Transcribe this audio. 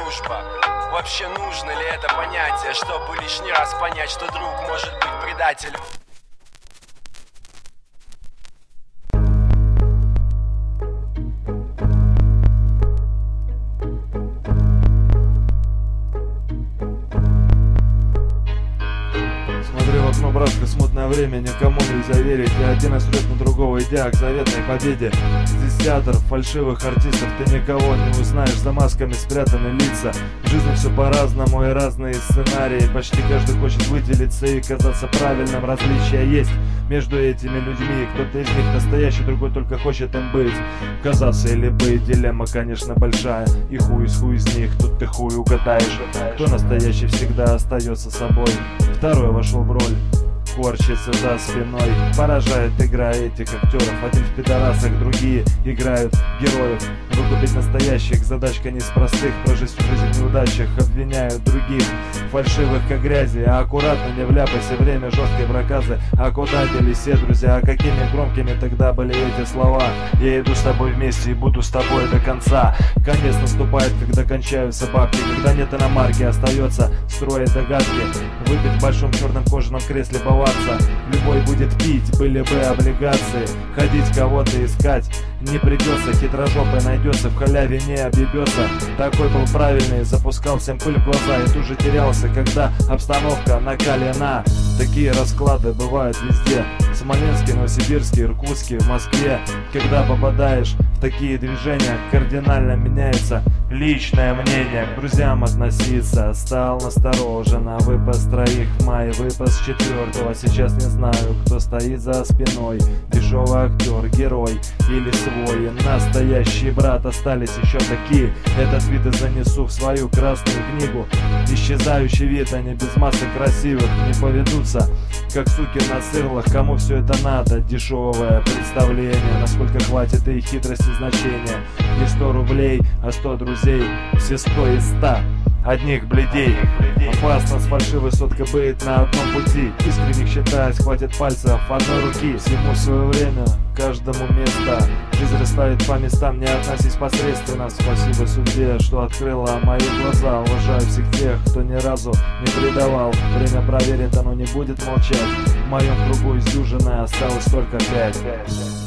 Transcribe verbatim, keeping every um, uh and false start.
дружба? Вообще нужно ли это понятие, чтобы лишний раз понять, что друг может быть предателем? Смотри в окно, братка, смутное время, никому нельзя верить. И один осрет на другого, идя к заветной победе. Здесь театр фальшивых артистов, ты никого не узнаешь, за масками спрятаны лица. В жизни все по-разному и разные сценарии. Почти каждый хочет выделиться и казаться правильным. Различия есть между этими людьми. Кто-то из них настоящий, другой только хочет им быть. Казаться или быть, дилемма, конечно, большая. И хуй из хуй из них, тут ты хуй угадаешь. Кто настоящий всегда остается собой. Второй вошел в роль, корчится за спиной. Поражает игра этих актеров. Один в пидорасах, другие играют героев. Выкупить настоящих задачка не из простых. Прожить всю жизнь в неудачах, обвиняют других фальшивых как грязи. А аккуратно не вляпайся, время жесткой проказы. А куда делись все друзья, а какими громкими тогда были эти слова? Я иду с тобой вместе и буду с тобой до конца. Конец наступает, когда кончаются бабки. Когда нет иномарки, остается строить догадки. Выпить в большом черном кожаном кресле баварца. Любой будет пить, были бы облигации. Ходить кого-то искать не придется, хитрожопый найдется, в халяве не объебется. Такой был правильный, запускал всем пыль в глаза и тут же терялся, когда обстановка накалена. Такие расклады бывают везде: в Смоленске, Новосибирске, Иркутске, в Москве. Когда попадаешь в такие движения, кардинально меняется личное мнение. К друзьям относиться стал настороженно. Выпас троих в мае, выпас четвертого. Сейчас не знаю, кто стоит за спиной. Дешевый актер, герой или свой. Настоящий брат, остались еще такие. Этот вид я занесу в свою красную книгу. Исчезающий вид, они без масок красивых не поведутся, как суки на сырлах. Кому все это надо? Дешевое представление, насколько хватит и хитрости значения. Не сто рублей, а сто друзей, все сто и ста одних бледей. Опасно, с фальшивой соткой быть на одном пути. Искренних считать, хватит пальцев одной руки. Всему свое время, каждому место. Жизнь расставит по местам, не относись посредственно. Спасибо судьбе, что открыла мои глаза. Уважаю всех тех, кто ни разу не предавал. Время проверит, оно не будет молчать. В моем кругу из дюжины осталось только пять.